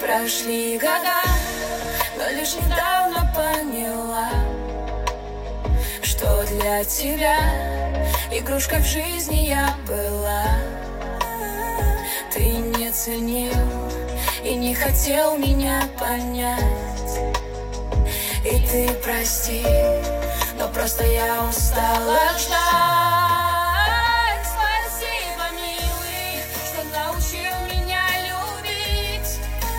Прошли года, но лишь недавно поняла, что для тебя игрушкой в жизни я была. Ты не ценил и не хотел меня понять. И ты прости, но просто я устала ждать. Спасибо, милый, что научил меня любить.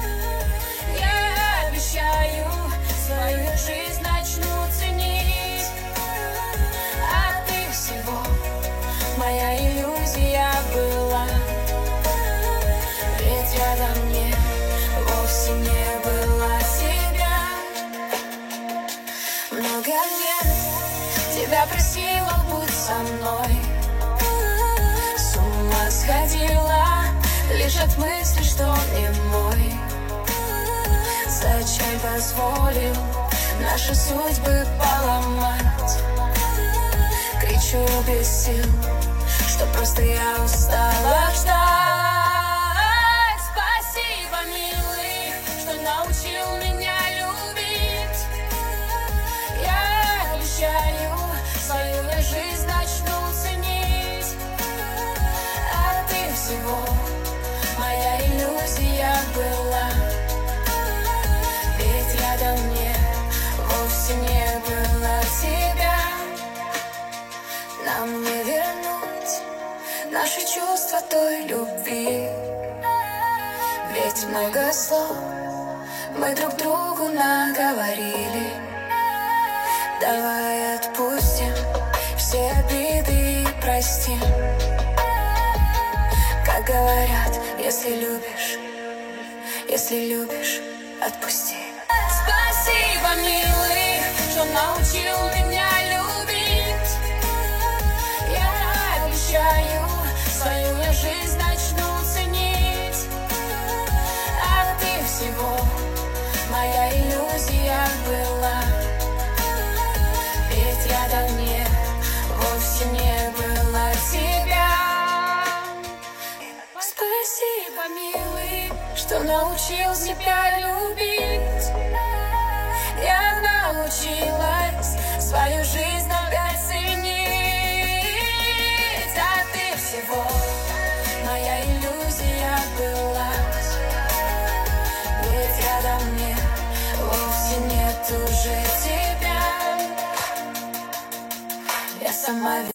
Я обещаю, свою жизнь начну ценить. А ты всего моя иллюзия была. Ведь рядом мне вовсе не было тебя. Много лет тебя просила, будь со мной. С ума сходила лишь от мысли, что не мой. Зачем позволил наши судьбы поломать? Кричу без сил, что просто я устала ждать. Спасибо, милый, что научил меня любить. Я обещаю, свою жизнь начну ценить. А ты всего моя иллюзия была. Ведь рядом мне вовсе не было тебя. Нам не вернуть наши чувства той любви. Ведь много слов мы друг другу наговорили. Давай отпустим все обиды и простим. Как говорят, если любишь, отпусти. Спасибо, милый, что научил меня любить. Я обещаю, свою жизнь начну ценить. А ты всего моя иллюзия была. Ведь рядом мне вовсе не было тебя. Спасибо, милый, что научил себя любить. Я научилась свою жизнь опять ценить. А ты всего моя иллюзия была. Ведь рядом мне вовсе нет уже тебя. Я сама